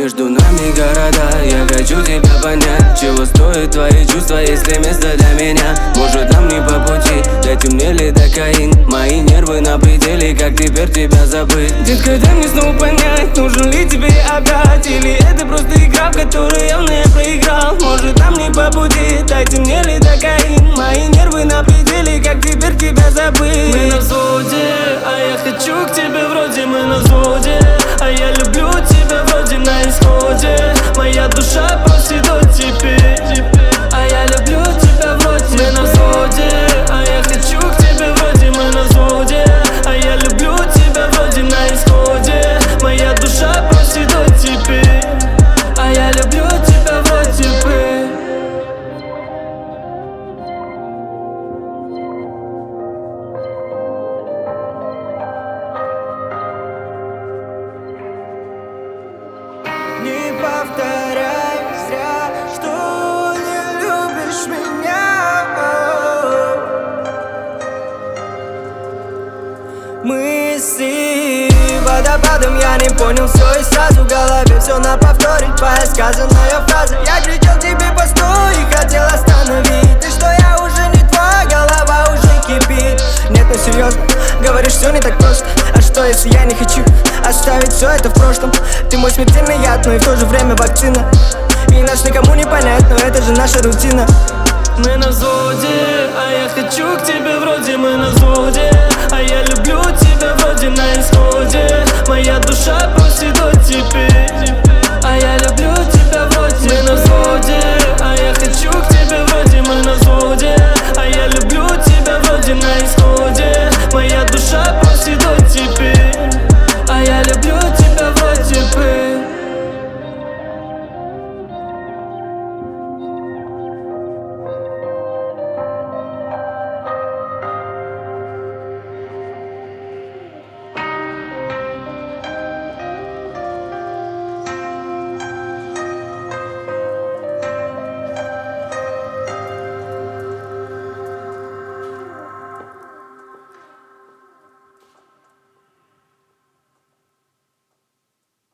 между нами города. Я хочу тебя понять, чего стоят твои чувства, если место для меня. Может нам не по пути, дайте мне лидокаин. Мои нервы на пределе, как теперь тебя забыть? Детка, дай мне снова понять, нужен ли тебе опять, или это просто игра, в которой явно я проиграл. Может нам не по пути, дайте мне лидокаин. Мои нервы на пределе, как теперь тебя забыть? Мы на взводе, а я хочу к тебе вроде. Мы на взводе, а я люблю тебя вроде на исходе. Моя душа просит от теперь, а я люблю тебя вроде. Мы на взводе, а я хочу к тебе вроде. Мы на взводе, а я люблю тебя вроде на исходе. Моя душа просит от теперь, а я люблю тебя вроде бы. Не повторяй зря, что не любишь меня. Мысли водопадом, я не понял все и сразу в голове все на повторе. Твоя сказанная фраза. Я кричал тебе постой и хотел остановить. Ты что, я уже не твоя, голова уже кипит. Нет, ну серьезно, говоришь, все не так просто. А что если я не хочу оставить все это в прошлом? Ты мой смертельный яд, но и в то же время вакцина. И нас никому не понять, но это же наша рутина. Мы на взводе, а я хочу к тебе вроде. Мы на взводе,